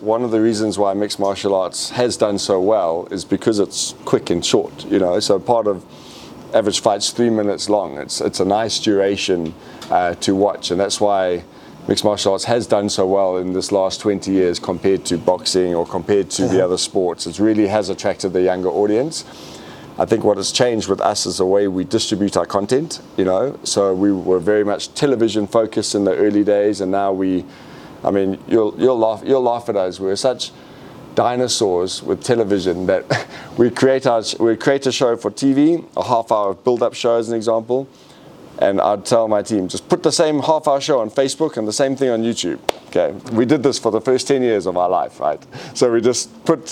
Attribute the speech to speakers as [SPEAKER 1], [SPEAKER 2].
[SPEAKER 1] one of the reasons why mixed martial arts has done so well is because it's quick and short, you know. So part of average fight's 3 minutes long. It's a nice duration to watch, and that's why mixed martial arts has done so well in this last 20 years compared to boxing or compared to the other sports. It really has attracted the younger audience. I think what has changed with us is the way we distribute our content, you know. So we were very much television focused in the early days, and now you'll laugh at us. We're such dinosaurs with television that we create a show for TV, a half-hour build-up show as an example, and I'd tell my team, just put the same half-hour show on Facebook and the same thing on YouTube. Okay, we did this for the first 10 years of our life, right? So we just put